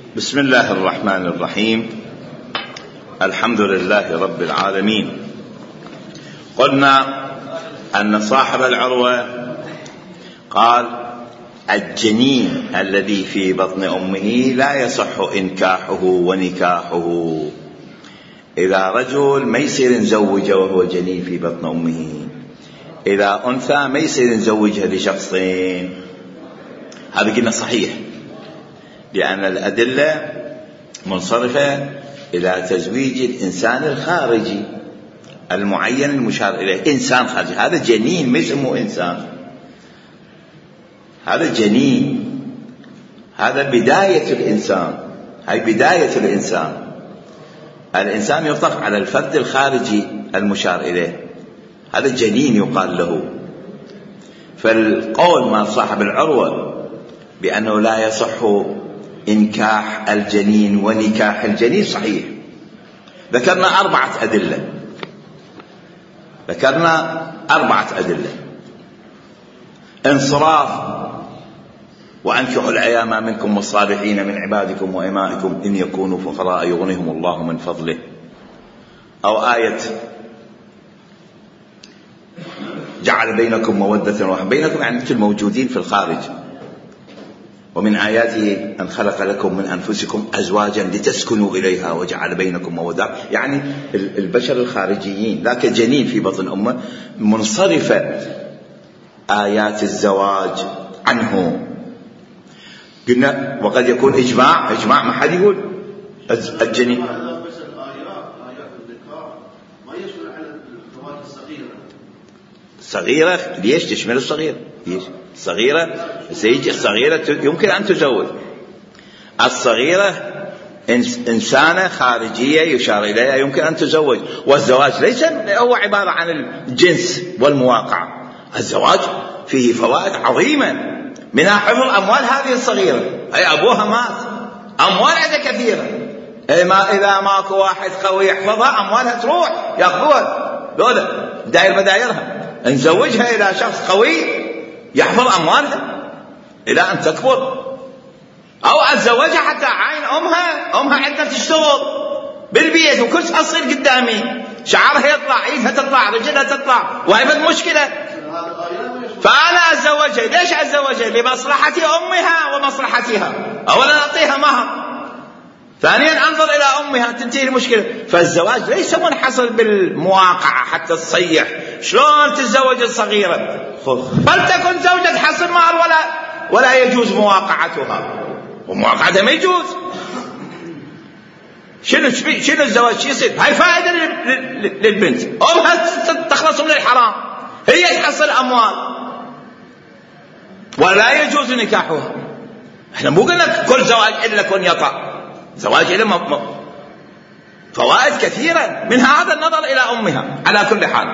بسم الله الرحمن الرحيم. الحمد لله رب العالمين. قلنا أن صاحب العروة قال الجنين الذي في بطن أمه لا يصح إنكاحه ونكاحه. إذا رجل ما يصير نزوجه وهو جنين في بطن أمه، إذا أنثى ما يصير نزوجها لشخصين. هذا قلنا صحيح، لأن الأدلة منصرفة إلى تزويج الإنسان الخارجي المعين المشار إليه. إنسان خارجي، هذا جنين، ما يسموه إنسان، هذا جنين، هذا بداية الإنسان، هاي بداية الإنسان. الإنسان يطلق على الفرد الخارجي المشار إليه، هذا جنين يقال له. فالقول مع صاحب العروة بأنه لا يصح إنكاح الجنين ونكاح الجنين صحيح. ذكرنا أربعة أدلة. انصراف: وأنكحوا الأيام منكم والصالحين من عبادكم وإمائكم إن يكونوا فقراء يغنيهم الله من فضله. أو آية جعل بينكم مودة ورحمة، بينكم يعني أنتم الموجودين في الخارج. ومن آياته أن خلق لكم من أنفسكم أزواجا لتسكنوا إليها وجعل بينكم مودة، يعني البشر الخارجيين. ذاك جنين في بطن أمه منصرفة آيات الزواج عنه. قلنا وقد يكون إجماع ما حد يقول الجنين صغيرة. ليش تشمل الصغيرة؟ ليش صغيرة؟ سيجي الصغيرة يمكن أن تزوج. الصغيرة إنسانة خارجية يشار إليها يمكن أن تزوج. والزواج ليس هو عبارة عن الجنس والمواقعة، الزواج فيه فوائد عظيمة، منها حفظ أموال هذه الصغيرة. أي أبوها مات، أموال عندها كثيرة، إذا ماكو واحد قوي يحفظها أموالها تروح يأخذوها دولة داير بدايرها. نزوجها إلى شخص قوي يحفظ أموالها إلى أن تكبر، أو أتزوجها حتى عين أمها عندها تشتغل بالبيت وكل شيء تصير قدامي، شعرها يطلع، ايدها تطلع، رجلها تطلع، وهي مشكلة. فأنا أتزوجها. ليش أتزوجها؟ لمصلحة أمها ومصلحتها. أولا أعطيها مهر، ثانيا أنظر إلى أمها، تنتهي المشكلة. فالزواج ليس منحصر بالمواقعة حتى تصيح. شلون تتزوج الصغيرة؟ فلتكن زوجة حصر مهر ولا يجوز مواقعتها، ومواقعتها ما يجوز. شنو الزواج؟ شو يصير؟ هاي فائدة للبنت، أمها تخلص من الحرام، هي تحصل أموال، ولا يجوز نكاحها. احنا مو قلنا كل زواج إلا كن يطأ، زواج إلا فوائد كثيرة، من هذا النظر إلى أمها. على كل حال،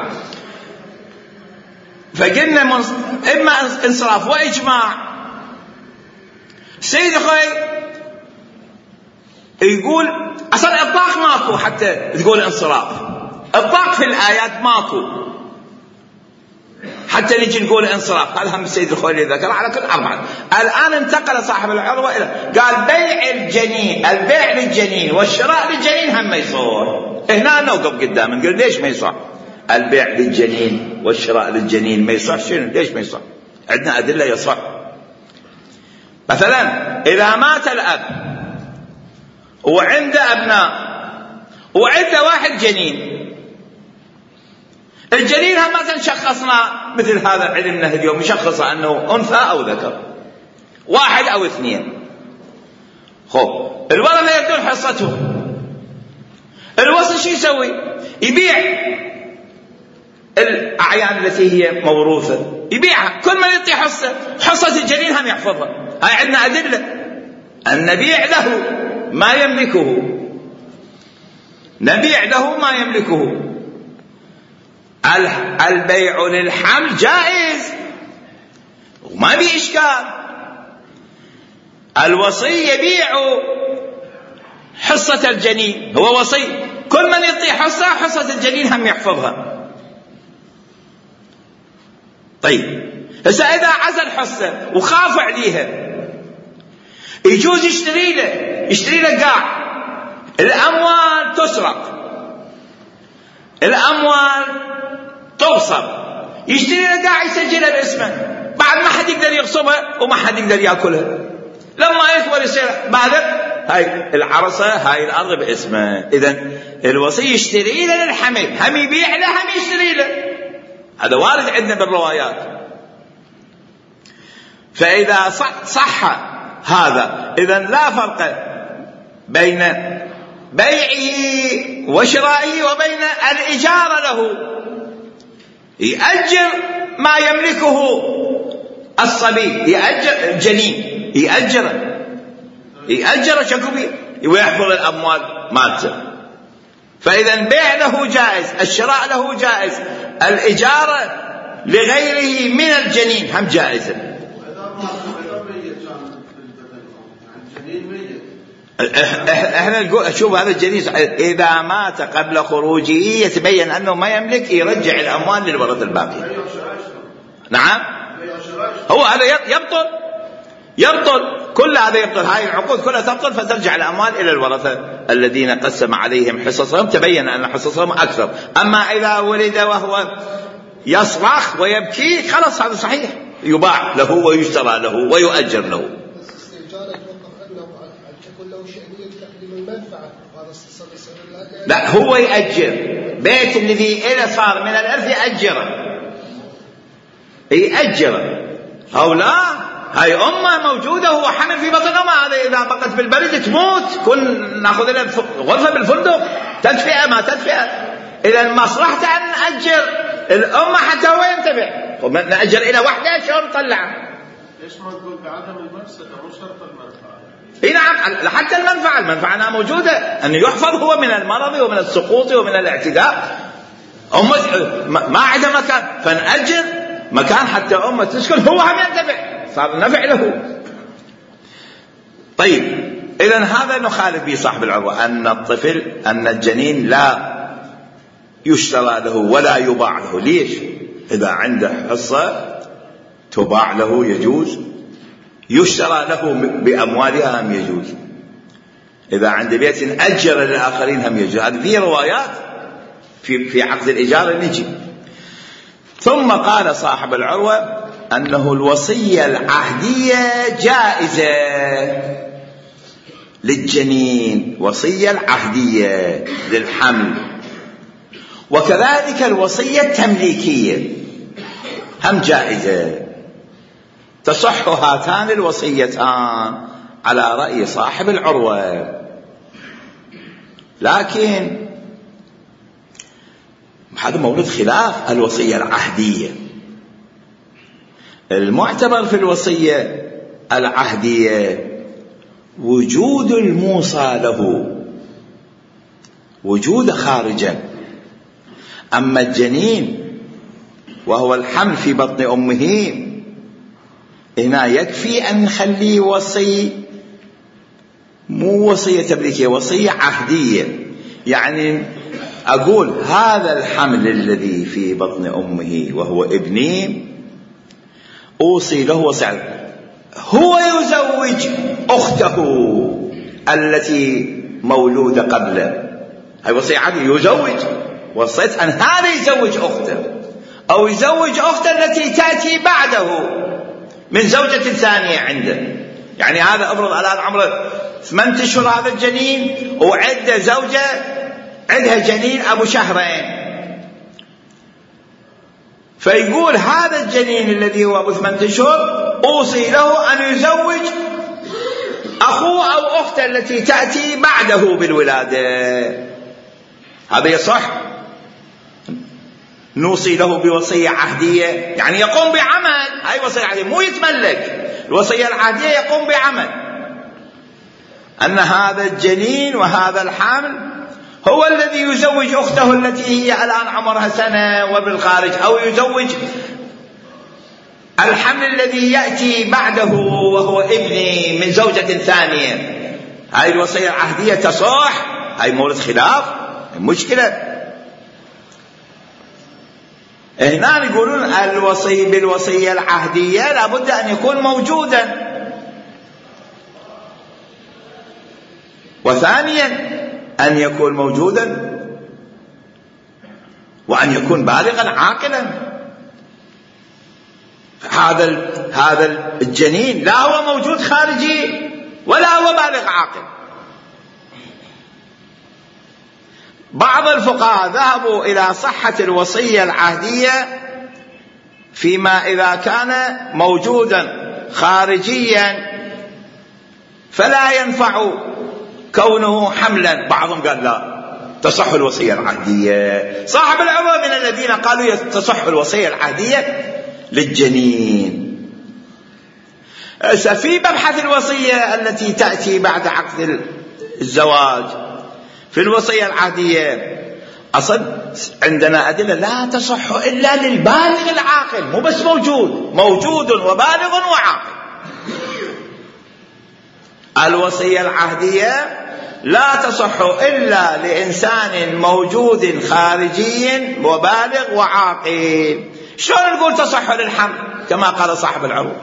فقلنا إما انصراف وإجماع. سيد أخي يقول أصلا إطلاق ماكو حتى تقول انصراف، إطلاق في الآيات ماكو حتى نجي نقول انصراف. هذا هم السيد الخويلي ذكر على كل أربعة. الآن انتقل صاحب العروة إلى قال بيع الجنين، البيع للجنين والشراء للجنين هم ما يصور. هنا نوقف قدام نقول ليش ما يصح البيع للجنين والشراء للجنين؟ ما يصح. شنو؟ ليش ما يصح؟ عندنا أدلة يصح. مثلا إذا مات الأب وعنده أبناء وعنده واحد جنين، الجنين هم مثلا شخصنا مثل هذا علمنا اليوم يشخص أنه أنثى أو ذكر، واحد أو اثنين. الورثة يدون حصتهم. الوصي شو يسوي؟ يبيع الأعيان التي هي موروثة، يبيعها، كل ما يعطي حصة الجنين هم يحفظها. هاي عندنا أدلة أن نبيع له ما يملكه، نبيع له ما يملكه. البيع للحمل جائز وما بي إشكال. الوصي يبيع حصة الجنين، هو وصي، كل من يعطي حصة الجنين هم يحفظها. طيب هسه إذا عزل حصة وخاف عليها يجوز يشتري له قاع، الأموال تسرق، الأموال تغصب، يشتري له قاع يسجلها باسمه، بعد ما حد يقدر يغصبها وما حد يقدر يأكلها، لما يكبر يصير بعد هاي العرصة هاي الأرض باسمه. إذن الوصي يشتري له للحمل، هم يبيع له هم يشتري له، هذا وارد عندنا بالروايات. فإذا صح هذا إذن لا فرق بين بيعه وشرائه وبين الإجارة له. يأجر ما يملكه الصبي، يأجر الجنين، يأجر شكوبي ويحفظ الأموال مالته. فإذا البيع له جائز، الشراء له جائز، الإجارة لغيره من الجنين هم جائزة. احنا نقول شوف هذا الجنين إذا مات قبل خروجه يتبين أنه ما يملك، يرجع الأموال للورثة الباقي. نعم، هو هذا يبطل كل هذا يبطل، هاي العقود كلها تبطل، فترجع الأموال إلى الورثة الذين قسم عليهم حصصهم، تبين أن حصصهم أكثر. أما إذا ولد وهو يصرخ ويبكي خلاص هذا صحيح، يباع له ويشترى له ويؤجر له. لا، هو يأجر بيت الذي إذا صار من الإرث يأجره أو لا. هاي أمه موجودة، هو حمل في بطن أمه، هذا إذا بقت في البرد تموت، كن نأخذ لها غرفة بالفندق، تدفئة ما تدفئة. إذا مصلحته أن نأجر الأمة حتى هو ينتبه، نأجر إلى وحدة شهر طلعه. ليش ما تقول بعدم المفسدة مو شرط المنفعة؟ نعم، حتى المنفعة أنها موجودة، أن يحفظ هو من المرض ومن السقوط ومن الاعتداء. أمة ما عندها مكان، فنأجر مكان حتى أمة تسكن، هو هم ينتفع، صار نفع له. طيب، إذن هذا نخالف به صاحب العروة، أن الجنين لا يشترى له ولا يباع له. ليش؟ إذا عنده حصة تباع له يجوز، يشترى له بأموالها هم يجوز، إذا عند بيت أجر للآخرين هم يجوز. هذه في روايات في عقد الإجارة نجي. ثم قال صاحب العروة أنه الوصية العهدية جائزة للجنين، وصية العهدية للحمل، وكذلك الوصية التمليكية هم جائزة. تصح هاتان الوصيتان على رأي صاحب العروة. لكن هذا مورد خلاف الوصية العهدية. المعتبر في الوصية العهدية وجود الموصى له، وجود خارجا. أما الجنين وهو الحمل في بطن أمه، هنا يكفي أن نخليه وصي، مو وصية تمليكية، وصية عهدية. يعني أقول هذا الحمل الذي في بطن أمه وهو ابني أوصي له وصية، هو يزوج أخته التي مولودة قبله، هاي وصية عهدية، يزوج، وصيت أن هذا يزوج أخته أو يزوج أخته التي تأتي بعده من زوجة ثانية عنده. يعني هذا أفرض الآن عمره 8 أشهر هذا الجنين، وعنده زوجة عندها جنين أبو شهرين، فيقول هذا الجنين الذي هو أبو 8 أشهر أوصي له أن يزوج أخوه أو أخته التي تأتي بعده بالولادة. هذا يصح، نوصي له بوصية عهدية، يعني يقوم بعمل. هاي وصية عهدية، مو يتملك. الوصية العهدية يقوم بعمل، أن هذا الجنين وهذا الحمل هو الذي يزوج أخته التي هي الآن عمرها 1 سنة وبالخارج، أو يزوج الحمل الذي يأتي بعده وهو ابني من زوجة ثانية. هاي الوصية العهدية تصح، هاي مورد خلاف، مشكلة. هنا يقولون الوصي بالوصية العهدية لابد أن يكون موجودا، وثانيا أن يكون موجودا وأن يكون بالغا عاقلا. هذا الجنين لا هو موجود خارجي ولا هو بالغ عاقل. بعض الفقهاء ذهبوا إلى صحة الوصية العهدية فيما إذا كان موجودا خارجيا فلا ينفع كونه حملا. بعضهم قال لا تصح الوصية العهدية. صاحب العروة من الذين قالوا تصح الوصية العهدية للجنين. في مبحث الوصية التي تأتي بعد عقد الزواج في الوصية العهدية أصل عندنا أدلة لا تصح إلا للبالغ العاقل، مو بس موجود وبالغ وعاقل. الوصية العهدية لا تصح إلا لإنسان موجود خارجي وبالغ وعاقل. شلون نقول تصح للحمل كما قال صاحب العروة؟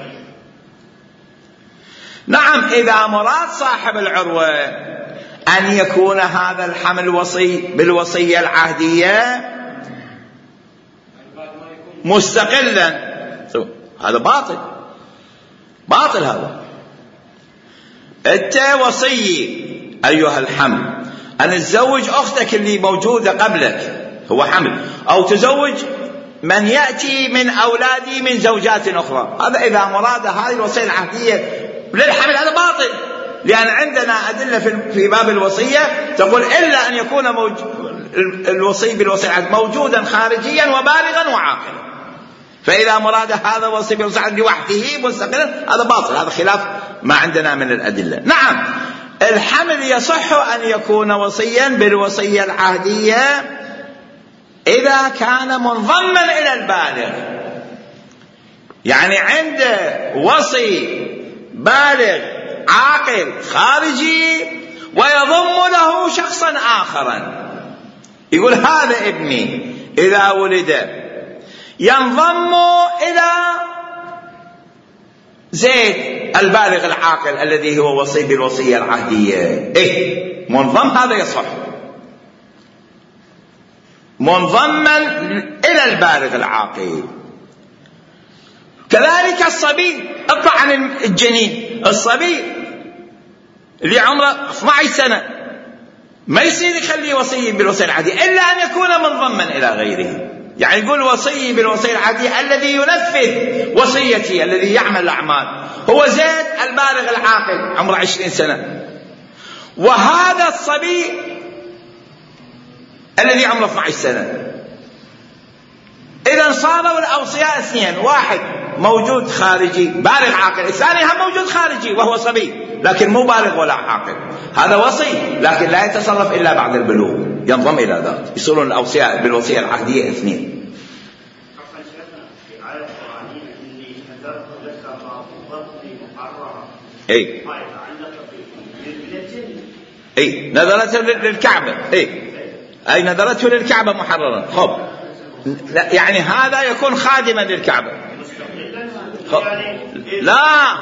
نعم، إذا مراد صاحب العروة أن يكون هذا الحمل بالوصية العهدية مستقلا، هذا باطل. هذا أنت وصي أيها الحمل أن تزوج أختك اللي موجودة قبلك، هو حمل، أو تزوج من يأتي من أولادي من زوجات أخرى. هذا إذا مراد هذه الوصية العهدية للحمل هذا باطل، لأن عندنا أدلة في باب الوصية تقول إلا أن يكون الوصي بالوصية العهدية موجودا خارجيا وبالغا وعاقلا. فإذا مراد هذا الوصي بالوصية العهدية لوحده مستقلا هذا باطل، هذا خلاف ما عندنا من الأدلة. نعم، الحمل يصح أن يكون وصيا بالوصية العهدية إذا كان منضما إلى البالغ، يعني عنده وصي بالغ عاقل خارجي ويضم له شخصا آخرا، يقول هذا ابني إذا ولد ينضم إلى زيد البالغ العاقل الذي هو وصي بالوصية العهدية. منضم، هذا يصح، منضما إلى البالغ العاقل. كذلك الصبي، اطلع عن الجنين، الصبي اللي عمره 12 سنة ما يصير يخلي وصي بالوصية العهدية إلا أن يكون منضما إلى غيره. يعني يقول وصي بالوصية العهدية الذي ينفذ وصيتي، الذي يعمل الأعمال، هو زيد البالغ العاقل عمره 20 سنة، وهذا الصبي الذي عمره 12 سنة. إذا صاروا الأوصياء اثنين، واحد موجود خارجي بالغ عاقل، الثاني هم موجود خارجي وهو صبي لكن مو بالغ ولا عاقل، هذا وصي لكن لا يتصرف إلا بعد البلوغ، ينضم إلى ذات، يصيرون الأوصياء بالوصية العهدية اثنين. نذرته للكعبة، أي نذرته للكعبة محررا. خب يعني هذا يكون خادما للكعبة. لا،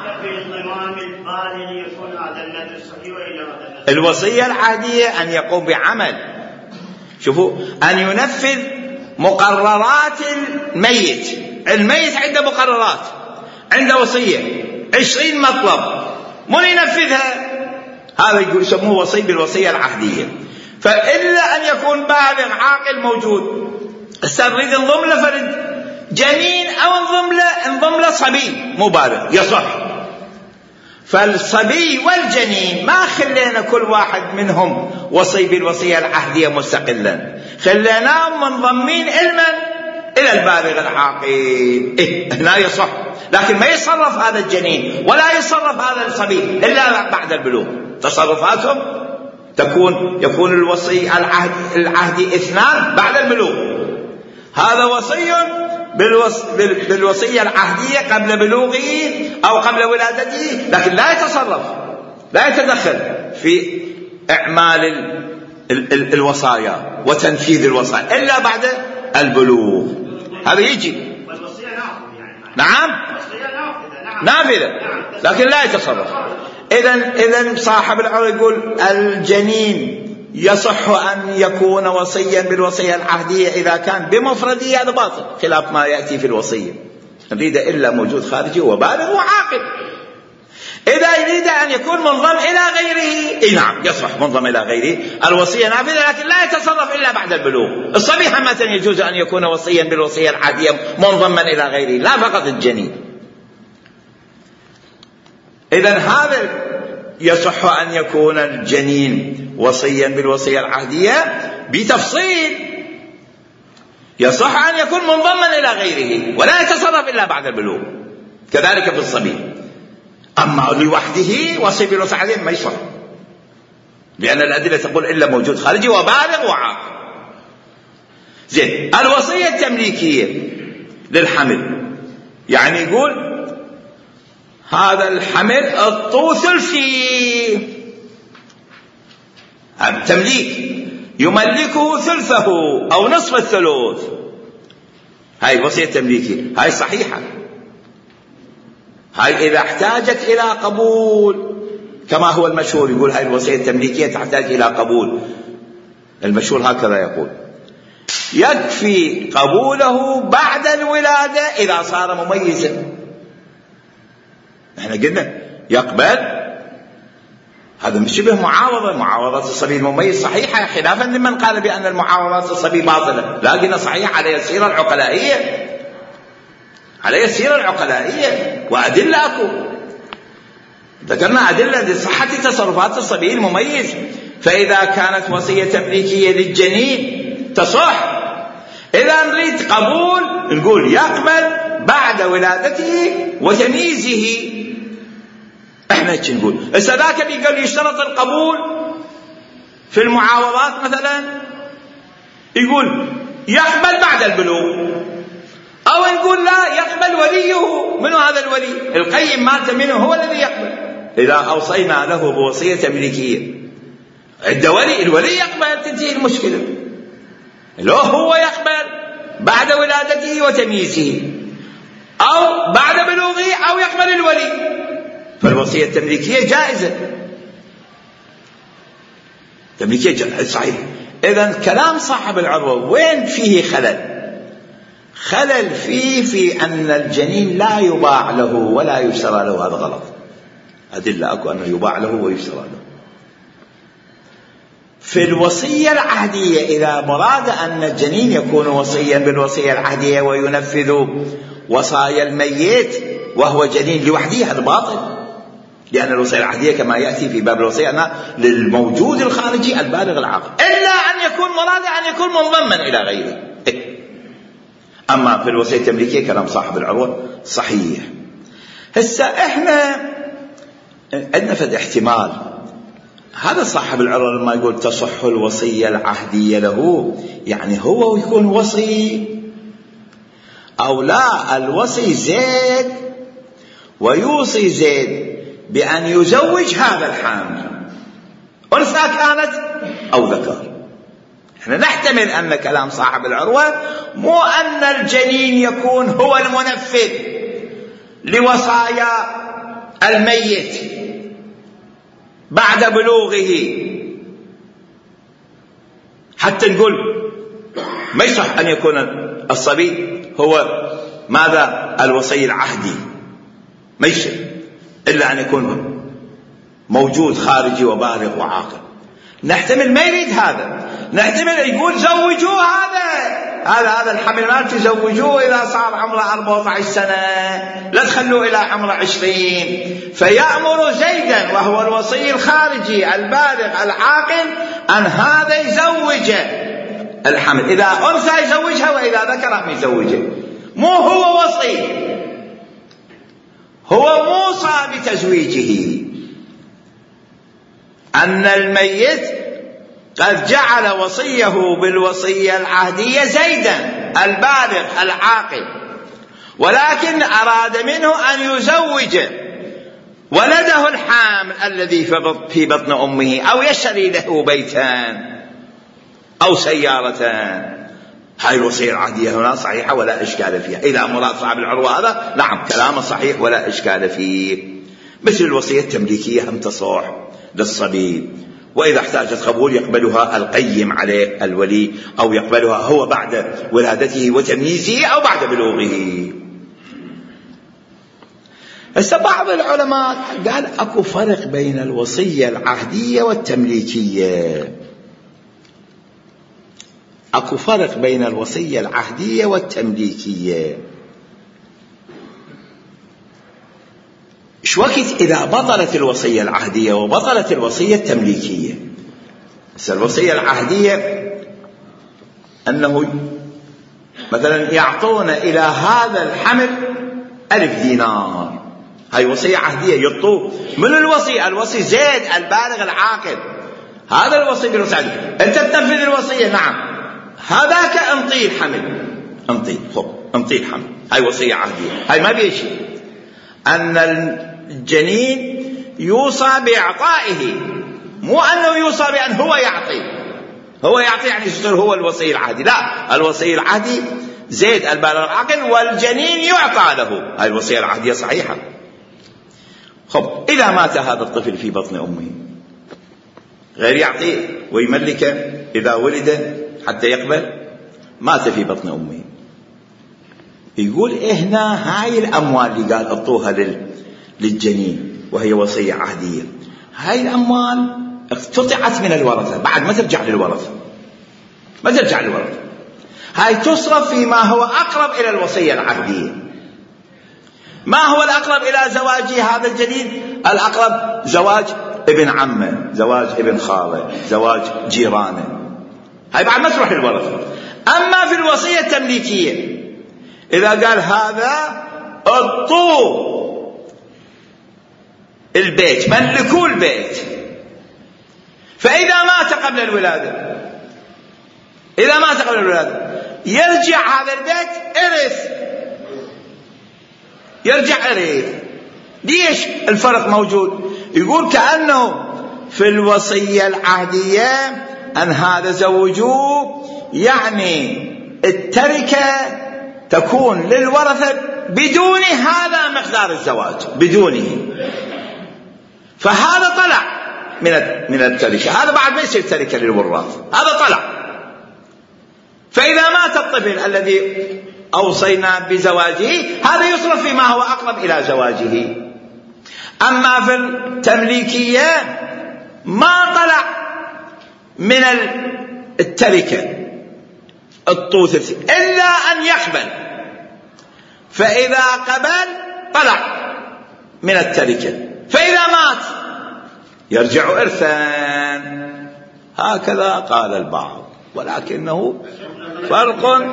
الوصية العهدية أن يقوم بعمل، شوفوا، أن ينفذ مقررات الميت عنده مقررات، عنده وصية 20 مطلب، من ينفذها؟ هذا يسموه وصي بالوصية العهدية. فإلا أن يكون بالغ عاقل موجود، نريد نضم له فرد جنين أو نضم له صبي مو بالغ، يصح. فالصبي والجنين ما خلينا كل واحد منهم وصي بالوصية العهدية مستقلا، خليناهم منضمين إلى البالغ العاقل. هنا يصح، لكن ما يصرف هذا الجنين ولا يصرف هذا الصبي إلا بعد البلوغ. تصرفاتهم يكون الوصي العهدي 2 بعد البلوغ. هذا وصي بالوصية العهدية قبل بلوغه أو قبل ولادته، لكن لا يتصرف، لا يتدخل في إعمال الوصايا وتنفيذ الوصايا إلا بعد البلوغ. هذا يجي نعم نافذة، لكن لا يتصرف. إذن صاحب العروة يقول الجنين يصح أن يكون وصيا بالوصية العهدية إذا كان بمفرده، هذا باطل خلاف ما يأتي في الوصية. نريد إلا موجود خارجي وبالغ وعاقل. إذا يريد أن يكون منضم إلى غيره، نعم يصح منضم إلى غيره، الوصية نافذة، لكن لا يتصرف إلا بعد البلوغ. الصبي حمة يجوز أن يكون وصيا بالوصية العادية منضما إلى غيره، لا فقط الجنين. إذن هذا يصح أن يكون الجنين وصيا بالوصية العهدية بتفصيل، يصح أن يكون منضما إلى غيره ولا يتصرف إلا بعد البلوغ، كذلك في الصبي. أما لوحده وصي بالوصية العهدية ما يصح، لأن الأدلة تقول إلا موجود خارجي وبالغ وعاقل. زين، الوصية التمليكية للحمل، يعني يقول هذا الحمل الطو ثلثي، تمليك، يملكه ثلثه أو نصف الثلث، هاي الوصية التمليكية، هاي صحيحة. هاي إذا احتاجت إلى قبول كما هو المشهور، يقول هاي الوصية التمليكية تحتاج إلى قبول، المشهور هكذا يقول، يكفي قبوله بعد الولادة إذا صار مميزا. احنا قلنا يقبل، هذا مش شبه معاوضة، معاوضة الصبي المميز صحيحة، خلافا لمن قال بأن المعاوضات الصبي باطلة، لكن صحيح على السيرة العقلائية، على السيرة العقلائية، وأدلة أكو، ذكرنا أدلة لصحة تصرفات الصبي المميز. فإذا كانت وصية تمليكية للجنين تصح. إذا نريد قبول نقول يقبل بعد ولادته وتمييزه. احنا ايش نقول؟ ذاك اللي قال يشترط القبول في المعاوضات مثلا، يقول يقبل بعد البلوغ، او نقول لا يقبل وليه. منو هذا الولي؟ القيم مالته منه هو الذي يقبل. اذا اوصينا له بوصية تمليكية عند ولي، الولي يقبل، تنتهي المشكلة. لو هو يقبل بعد ولادته وتمييزه، او بعد بلوغه، او يقبل الولي، فالوصية التمليكية جائزة، تمليكية جائزة صحيح. إذن كلام صاحب العروة وين فيه خلل؟ خلل فيه في أن الجنين لا يباع له ولا يشترى له، هذا غلط. أدلة أكو أنه يباع له ويشترى له. في الوصية العهدية إذا مراد أن الجنين يكون وصيا بالوصية العهدية وينفذ وصايا الميت وهو جنين لوحده، هذا باطل، لأن الوصية العهدية كما يأتي في باب الوصية أنها للموجود الخارجي البالغ العاقل، إلا أن يكون مراد أن يكون منضما إلى غيره. أما في الوصية التمليكية كلام صاحب العروة صحيح. هسه إحنا عندنا فد احتمال، هذا صاحب العروة لما يقول تصح الوصية العهدية له، يعني هو يكون وصي، أو لا الوصي زيد ويوصي زيد بأن يزوج هذا الحامل، أنثى كانت أو ذكر. احنا نحتمل أن كلام صاحب العروة مو أن الجنين يكون هو المنفذ لوصايا الميت بعد بلوغه، حتى نقول ما يصح أن يكون الصبي هو ماذا الوصي العهدي، ما يصح إلا أن يكون موجود خارجي وبالغ وعاقل. نحتمل ما يريد هذا، نحتمل يقول زوجوه هذا الحمل ما تزوجوه إذا صار عمره 14 سنة، لا تخلوه إلى عمره 20. فيأمر زيدا وهو الوصي الخارجي البالغ العاقل أن هذا يزوج الحمل، إذا أنثى يزوجها وإذا ذكر يزوجه. مو هو وصي، هو موصى بتزويجه، أن الميت قد جعل وصيه بالوصية العهدية زيدا البالغ العاقل، ولكن أراد منه أن يزوج ولده الحامل الذي في بطن أمه، أو يشتري له بيتان أو سيارتان. هاي الوصية العهدية هنا صحيحة ولا إشكال فيها. إذا مراد صاحب العروة هذا نعم كلامه صحيح ولا إشكال فيه. مثل الوصية التمليكية هم تصح للصبي، وإذا احتاجت قبول يقبلها القيم عليه الولي، أو يقبلها هو بعد ولادته وتمييزه أو بعد بلوغه. هسه بعض العلماء قال أكو فرق بين الوصية العهدية والتمليكية. أكو فرق بين الوصية العهدية والتمليكية. شو وقت إذا بطلت الوصية العهدية وبطلت الوصية التمليكية؟ الوصية العهدية أنه مثلا يعطون إلى هذا الحمل 1000 دينار، هاي وصية عهدية. يعطوه من الوصي زيد البالغ العاقل، هذا الوصي بالوصية. أنت تنفذ الوصية، نعم، هذاك انطيه الحمل، انطيه الحمل، هاي وصية عهدية. هاي ما بيه شيء. أن الجنين يوصى بإعطائه، مو أنه يوصى بأن هو يعطي يعني يصير هو الوصي العهدي. لا، الوصي العهدي زيد البالغ العاقل والجنين يعطى له. هاي الوصية العهدية صحيحة. إذا مات هذا الطفل في بطن أمه غير يعطيه ويملكه إذا ولد حتى يقبل، مات في بطن أمه، يقول هنا هاي الأموال اللي قال أعطوها للجنين وهي وصية عهدية، هاي الأموال اقتطعت من الورثة، بعد ما ترجع للورثة، هاي تصرف فيما هو أقرب إلى الوصية العهدية. ما هو الأقرب إلى زواج هذا الجنين؟ الأقرب زواج ابن عمه، زواج ابن خاله، زواج جيرانه، هاي بعد ما تروح للورثة. أما في الوصية التمليكية إذا قال هذا اعطوه البيت، ملكوا البيت، فإذا مات قبل الولادة، يرجع هذا البيت يرجع إرث. ليش الفرق موجود؟ يقول كأنه في الوصية العهدية أن هذا زوجوه، يعني التركة تكون للورثة بدون هذا مقدار الزواج، بدونه، فهذا طلع من التركة، هذا بعد ما يصير تركة للوراث، هذا طلع. فإذا مات الطفل الذي أوصينا بزواجه هذا يصرف فيما هو أقرب إلى زواجه. أما في التمليكية ما طلع من التركة الطوث إلا أن يقبل، فإذا قبل طلع من التركة، فإذا مات يرجع إرثا. هكذا قال البعض، ولكنه فرق.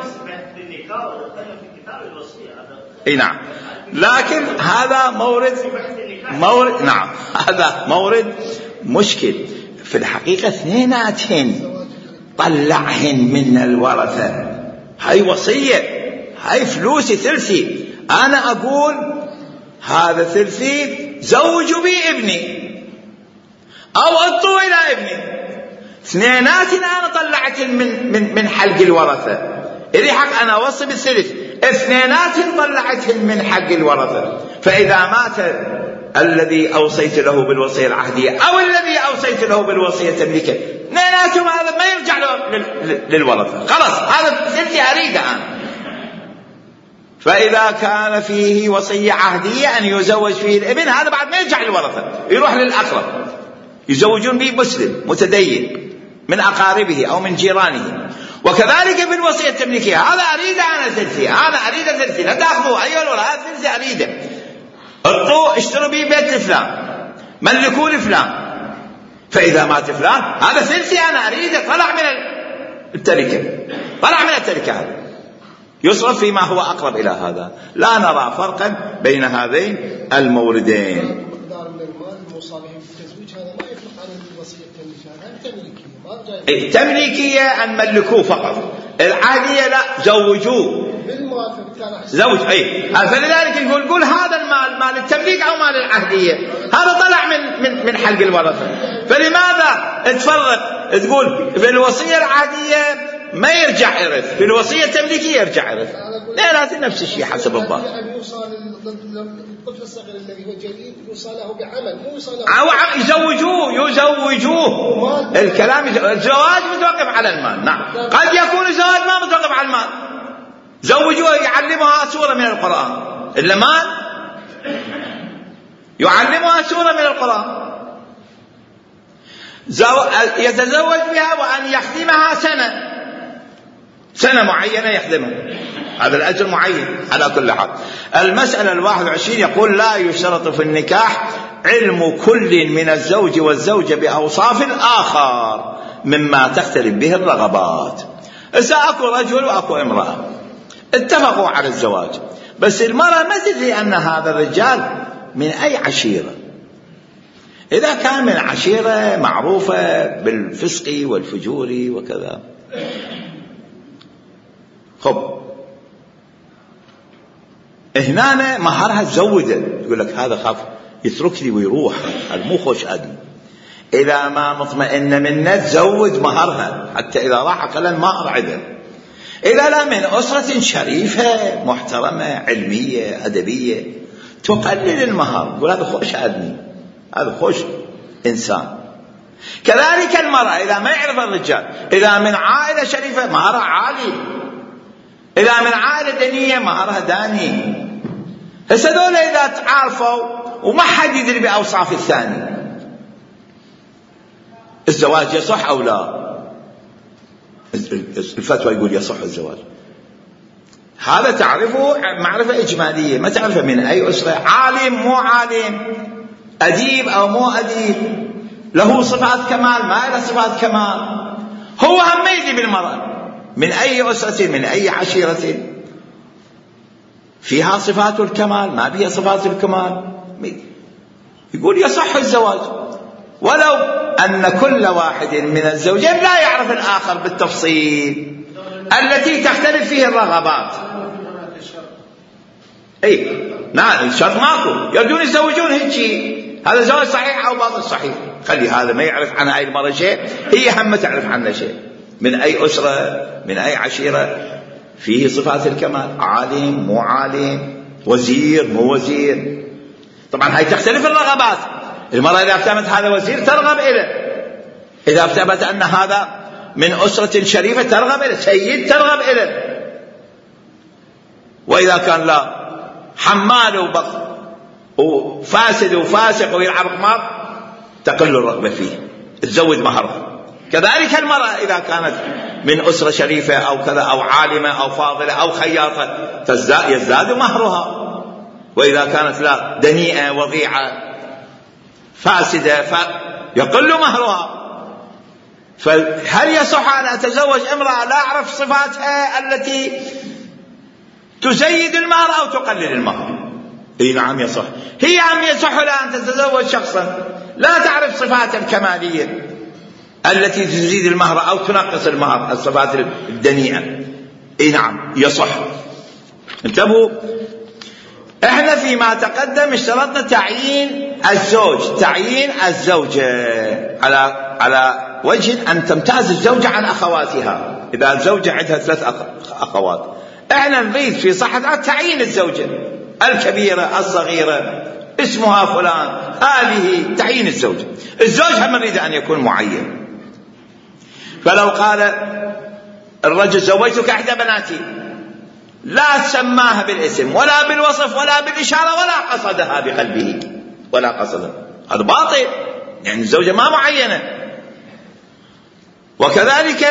نعم، لكن هذا مورد نعم، هذا مورد مشكل. في الحقيقة اثنيناتهن طلعهن من الورثة، هاي وصية، هاي فلوسي ثلثي، أنا أقول هذا ثلثي زوجوا بي ابني أو أعطوا إلى ابني، اثنيناتهن أنا طلعتهن من حلق الورثة، إذا حق أنا أوصي بالثلث، اثنيناتهن طلعتهن من حق الورثة. فإذا مات الذي أوصيت له بالوصية العهدية أو الذي أوصيت له بالوصية التمليكية، اثنيناتهم هذا ما يرجع للورثة، خلاص هذا ثلثي أريده أنا. فإذا كان فيه وصية عهدية أن يزوج فيه الابن، هذا بعد ما يرجع للورثة، يروح للأقرب، يزوجون به مسلم متدين من أقاربه أو من جيرانه. وكذلك بالوصية التمليكية، هذا أريد أنا ثلثي، أنا أريد ثلثي، لا تأخذوا أيها الولد، هذا ثلثي أريده، اعطوا اشتروا به بيت لفلان، ملكوا لفلان، فإذا مات فلان هذا ثلثي أنا أريده، طلع من التركة، هذا يصرف فيما هو أقرب إلى هذا. لا نرى فرقا بين هذين الموردين. مقدار من المال الموصى به بالتزويج هذا ما يطلق عن الوصية التمليكية، التمليكية أن ملكوه فقط، العادية لا، زوجوه زوج. فلذلك يقول هذا المال مال التمليك أو مال العهدية، هذا طلع من حلق الورثة. فلماذا تفرق تقول في الوصية العادية ما يرجع إرث، في الوصية التمليكية يرجع إرث؟ لا نفس الشيء حسب الظاهر. الطفل الصغير الذي هو جديد يوصى له بعمل، مو يوصى له يزوجوه. الكلام الزواج متوقف على المال. نعم، قد يكون الزواج ما متوقف على المال، زوجوه يعلمها سورة من القرآن، إلا مال يعلمها سورة من القرآن، يتزوج بها وأن يخدمها سنة معينة يخدمها، هذا الأجر معين. على كل حال المسألة 21 يقول لا يشترط في النكاح علم كل من الزوج والزوجة بأوصاف الآخر مما تختلف به الرغبات. إذا أكو رجل وأكو امرأة اتفقوا على الزواج، بس المرأة ما تدري أن هذا الرجال من أي عشيرة. إذا كان من عشيرة معروفة بالفسق والفجور وكذا، خب هنا مهرها تزوده، يقول لك هذا خاف يتركني ويروح، هذا مو خوش أدنى. إذا ما مطمئن منه تزود مهرها حتى إذا راح قال المهر عدل. إذا لا من أسرة شريفة محترمة علمية أدبية تقلل المهر، يقول هذا خوش أدنى، هذا خوش إنسان. كذلك المرأة إذا ما يعرف الرجال، إذا من عائلة شريفة مهرها عالي، إذا من عائلة دنية مهرها داني. هسدول إذا تعارفوا وما حد يدري بأوصاف الثاني، الزواج يصح أو لا؟ الفتوى يقول يصح الزواج. هذا تعرفه معرفة إجمالية، ما تعرفه من أي أسرة، عالم مو عالم، أديب أو مو أديب، له صفات كمال ما له صفات كمال. هو هم ما يدري بالمرأة من أي أسرة من أي عشيرة فيها صفات الكمال ما بها صفات الكمال، يقول يصح الزواج، ولو أن كل واحد من الزوجين لا يعرف الآخر بالتفصيل التي تختلف فيه الرغبات. أي نعم، الشرط ماكو، يريدون يزوجون هيك، هذا زواج صحيح أو باطل صحيح، خلي هذا ما يعرف عن هاي المرة شيء، هي هم ما تعرف عنه شيء، من أي أسرة من أي عشيرة، فيه صفات الكمال، عالم مو عالم، وزير مو وزير. طبعا هاي تختلف الرغبات. المرأة إذا افتهمت هذا وزير ترغب إليه، إذا افتهمت أن هذا من أسرة شريفة ترغب إليه، سيد ترغب إليه. وإذا كان لا، حمال وفاسد وفاسق ويلعب قمار، تقل الرغبة فيه، تزود مهره. كذلك المرأة إذا كانت من أسرة شريفة أو كذا أو عالمة أو فاضلة أو خياطة يزداد مهرها. وإذا كانت لا، دنيئة وضيعة فاسدة يقل مهرها. فهل يصح أن أتزوج امرأة لا أعرف صفاتها التي تزيد المهر أو تقلل المهر؟ إيه نعم يصح. هي عم يصح لها أن تتزوج شخصا لا تعرف صفات الكمالية التي تزيد المهر أو تنقص المهر، الصفات الدنيئة. إيه نعم يصح. انتبهوا، احنا فيما تقدم اشترطنا تعيين الزوج، تعيين الزوجة على وجه أن تمتاز الزوجة عن أخواتها. إذا الزوجة عندها 3 أخوات، احنا نريد في صحتها تعيين الزوجة الكبيرة الصغيرة، اسمها فلان، هذه تعيين الزوجة. الزوج هم نريد أن يكون معين. فلو قال الرجل زوجتك إحدى بناتي، لا سماها بالاسم ولا بالوصف ولا بالإشارة ولا قصدها بقلبه ولا قصدها، هذا باطل، يعني الزوجة ما معينة. وكذلك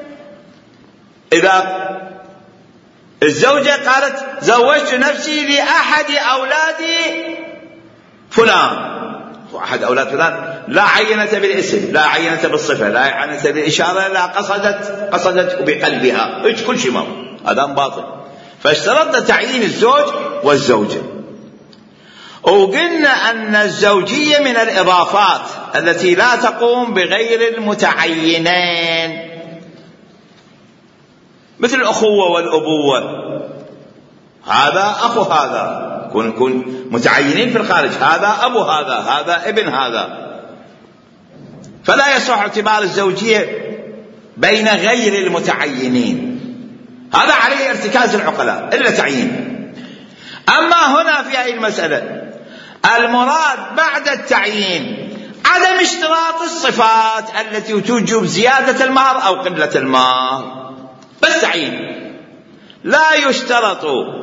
إذا الزوجة قالت زوجت نفسي لأحد أولادي فلان، أحد أولاد فلان، لا عينت بالاسم لا عينت بالصفة لا عينت بالإشارة لا قصدت بقلبها، كل شيء هذا باطل. فاشترطنا تعيين الزوج والزوجة. وقلنا أن الزوجية من الإضافات التي لا تقوم بغير المتعينين، مثل الأخوة والأبوة، هذا أخو هذا، يكون متعينين في الخارج، هذا أبو هذا ابن هذا. فلا يصح اعتبار الزوجية بين غير المتعينين، هذا عليه ارتكاز العقلاء إلا تعيين. أما هنا في هذه المسألة المراد بعد التعيين عدم اشتراط الصفات التي توجب زيادة المهر أو قلة المهر، بس تعيين. لا يشترط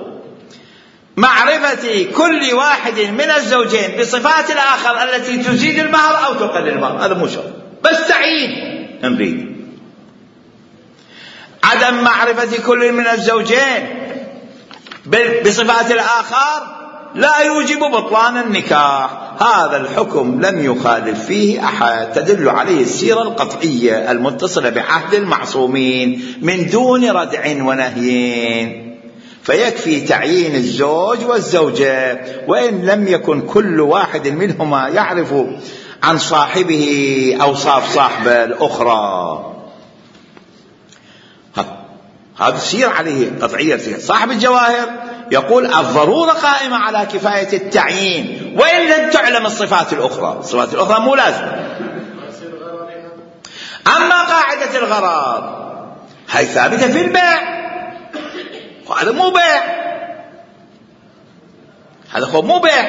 معرفة كل واحد من الزوجين بصفات الآخر التي تزيد المهر أو تقلل المهر، هذا مو شرط، بس تعيين نريد. عدم معرفة كل من الزوجين بصفات الآخر لا يوجب بطلان النكاح، هذا الحكم لم يخالف فيه أحد، تدل عليه السيرة القطعية المتصلة بعهد المعصومين من دون ردع ونهي، فيكفي تعيين الزوج والزوجة وإن لم يكن كل واحد منهما يعرف عن صاحبه أوصاف صاحبه الأخرى. هذا السير عليه قطعية. صاحب الجواهر يقول الضرورة قائمة على كفاية التعيين وإن لم تعلم الصفات الأخرى، الصفات الأخرى مو لازم. أما قاعدة الغرار هي ثابتة في البيع، هذا مو بيع، هذا هو مو بيع.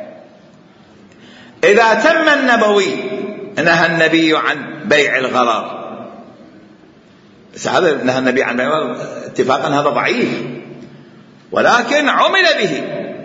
إذا تم النبوي نهى النبي عن بيع الغرار، بس هذا نهى النبي عن بيع الغرار اتفاقا هذا ضعيف، ولكن عمل به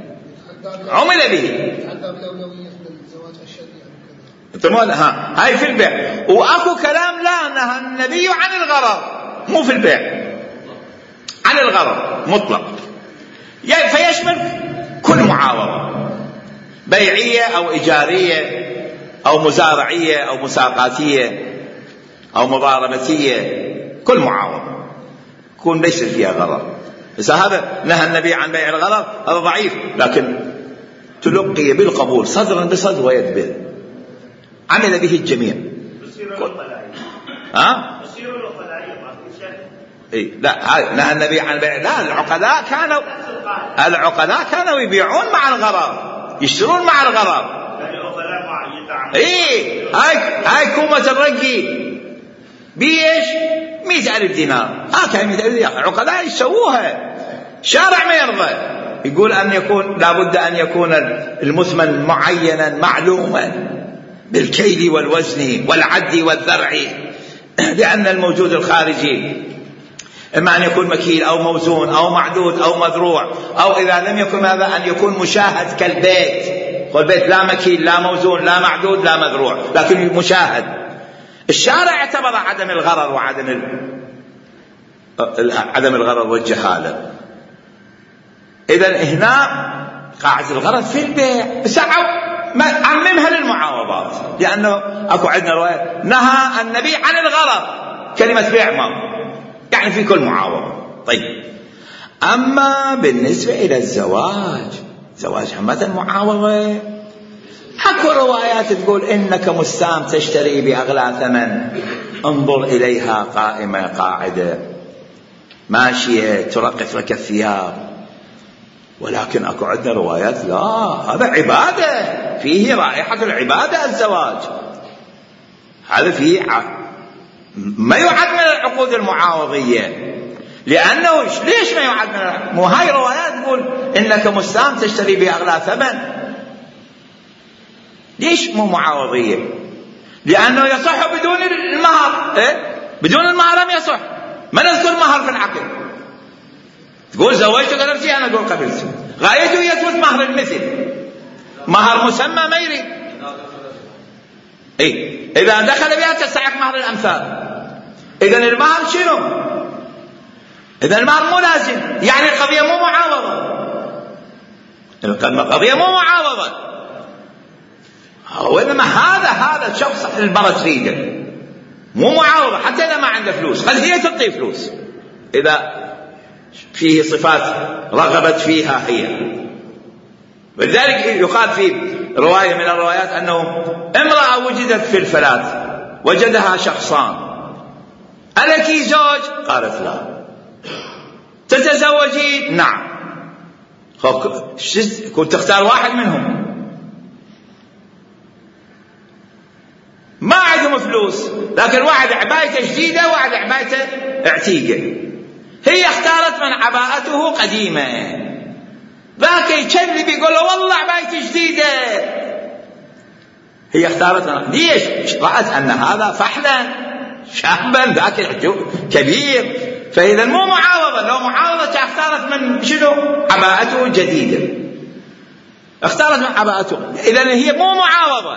هاي في البيع. وأكو كلام لا نهى النبي عن الغرر، مو في البيع، عن الغرر مطلق، فيشمل كل معاوضة بيعية أو إيجارية أو مزارعية أو مساقاتية أو مضاربتية، كل معاوضة يكون ليس فيها غرر. بس هذا نهى النبي عن بيع الغرر، هذا ضعيف، لكن تلقي بالقبول صدرا بصدر ويد بيد، عمل به الجميع. لا نهى النبي عن بيع، لا العقلاء كانوا يبيعون مع الغرر، يشترون مع الغرر. هاي كومة الرقي بيش 100,000 دينار، كان 100,000 دينار، عقلاء يسووها، شارع ما يرضى، يقول أن يكون لابد أن يكون المثمن معينا معلوما بالكيل والوزن والعد والذرع، لأن الموجود الخارجي إما أن يكون مكيل أو موزون أو معدود أو مذروع، أو إذا لم يكن هذا أن يكون مشاهد كالبيت، والبيت لا مكيل لا موزون لا معدود لا مذروع، لكن مشاهد. الشارع اعتبر عدم الغرر وعدم عدم الغرر والجهالة. إذن هنا قاعدة الغرر في البيع، بس عممها للمعاوضات، لأنه أكو عندنا رواية نهى النبي عن الغرر، كلمة بيع ما يعني في كل معاوضة. طيب، أما بالنسبة إلى زواج همة معاوضة، أكو روايات تقول إنك مستام تشتري بأغلى ثمن، انظر إليها قائمة قاعدة ماشية ترقف لك الثياب، ولكن أكو عندنا روايات لا، هذا عبادة فيه رائحة العبادة الزواج، هذا فيه ما يعد من العقود المعاوضية، لأنه ليش ما يعد من مو هاي روايات تقول إنك مستام تشتري بأغلى ثمن، ليش مو معاوضية؟ لأنه يصح بدون المهر. بدون المهر لم يصح، ما نذكر مهر في العقد، تقول زوجتك نفسي، أنا أقول قبلت، غايته يثبت مهر المثل، مهر مسمى ما يريد. إذا دخل بها تستحق مهر الأمثال. إذن المهر شنو؟ إذن المهر مو لازم، يعني القضية مو معاوضة، القضية مو معاوضة، وإنما هذا شخص المرأة تريده، مو معاوضة، حتى إذا ما عنده فلوس، قد هي تعطي فلوس إذا فيه صفات رغبت فيها هي. ولذلك يقال في رواية من الروايات أنه امرأة وجدت في الفلاة، وجدها شخصان، ألك زوج؟ قالت لا. تتزوجين؟ نعم. كنت تختار واحد منهم، ما عندهم فلوس، لكن واحد عبايته جديدة وواحد عبايته عتيقة، هي اختارت من عباءته قديمة، ذاك يكذب يقول له والله عبايتي جديدة. هي اختارت ليش؟ رأت أن هذا فحلا شابا ذاك كبير، فإذا مو معاوضة. لو معاوضة اختارت من شنو؟ عباءته جديدة، اختارت من عباءته. إذا هي مو معاوضة،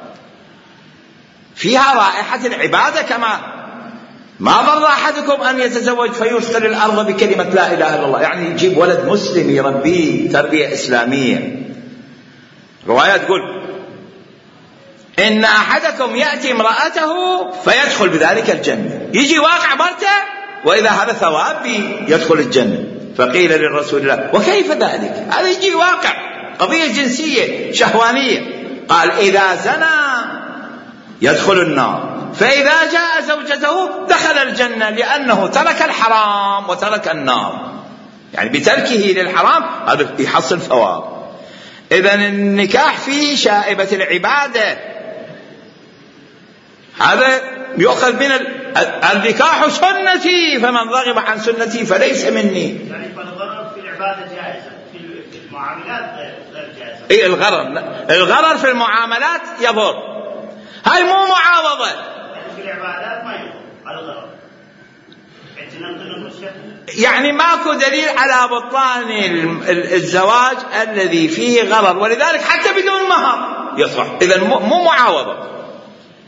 فيها رائحة العبادة. كما ما ضر أحدكم أن يتزوج فيثقل الأرض بكلمة لا إله إلا الله، يعني يجيب ولد مسلم يربيه تربية إسلامية. رواية تقول إن أحدكم يأتي امرأته فيدخل بذلك الجنة، يجي واقع مرته وإذا هذا ثواب يدخل الجنة. فقيل للرسول الله وكيف ذلك؟ هذا يجي واقع قضية جنسية شهوانية. قال إذا زنى يدخل النار، فإذا جاء زوجته دخل الجنة، لأنه ترك الحرام وترك النار، يعني بتركه للحرام هذا يحصل ثواب. إذن النكاح فيه شائبة العبادة، هذا يؤخذ من النكاح سنتي، فمن رغب عن سنتي فليس مني. يعني فالغرر في العبادة جائزة، في المعاملات غير جائزة. إيه الغرر في المعاملات يضر، هاي مو معاوضة. يعني في العبادات ما يضر الغرر. يعني ماكو دليل على بطلان الزواج الذي فيه غرر، ولذلك حتى بدون مهر يصح. إذن مو معاوضة.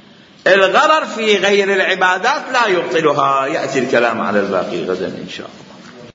الغرر في غير العبادات لا يبطلها. يأتي الكلام على الباقي غدا إن شاء الله.